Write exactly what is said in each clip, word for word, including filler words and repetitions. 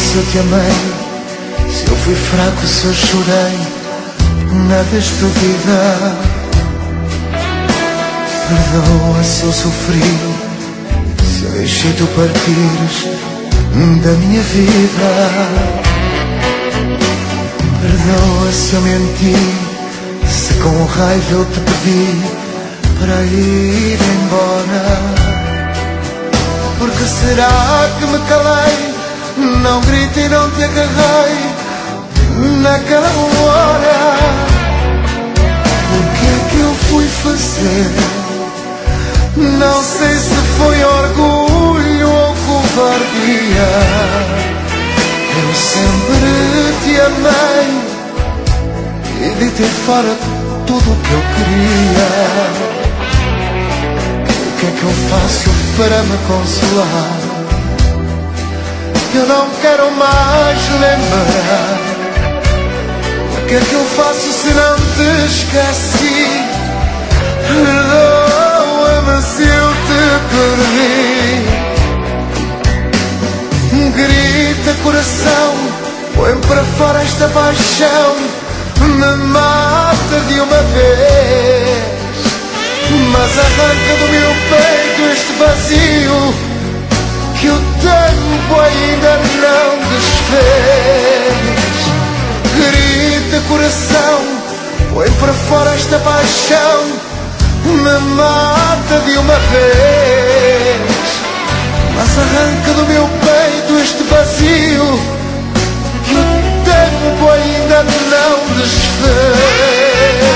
se eu te amei, se eu fui fraco, se eu chorei na despedida. Perdoa se eu sofri, se eu deixei tu partires da minha vida. Perdoa se eu menti, se com raiva eu te pedi para ir embora. Porque será que me calei, não gritei, não te agarrei naquela hora? O que é que eu fui fazer? Não sei se foi orgulho ou covardia. Eu sempre te amei e deitei fora tudo o que eu queria. O que é que eu faço para me consolar? Eu não quero mais lembrar. O que é que eu faço se não te esqueci? Perdoa-me se eu te perdi. Grita coração, põe para fora esta paixão, me mata de uma vez. Mas arranca do meu peito este vazio que o tempo ainda não desfez. Grita coração, põe para fora esta paixão, me mata de uma vez. Mas arranca do meu peito este vazio que o tempo ainda não desfez.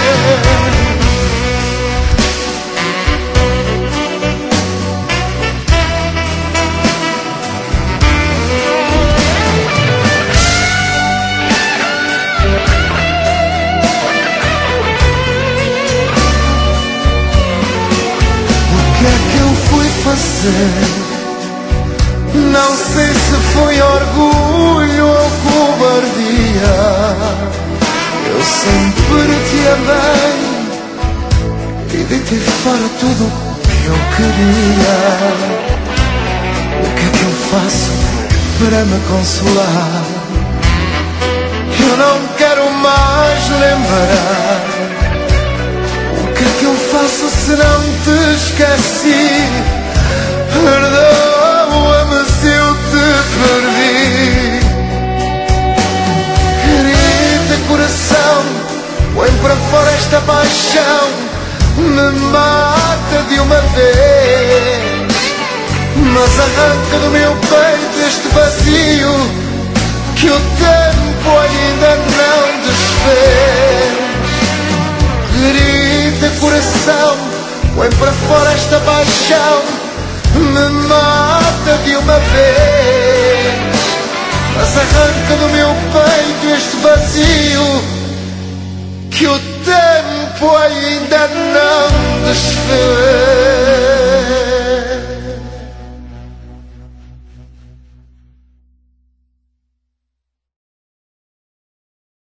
O que é que eu fui fazer? Não sei se foi orgulho ou covardia. Eu sempre te amei e deitei fora tudo o que eu queria. O que é que eu faço para me consolar? Eu não quero mais lembrar. O que é que eu faço se não te esqueci? Perdoa-me se eu te perdi. Querida coração, põe para fora esta paixão, me mata de uma vez. Mas arranca do meu peito este vazio que o tempo ainda não desfez. Querida coração, põe para fora esta paixão, me mata de uma vez. Mas arranca do meu peito este vazio que o tempo ainda não desfez.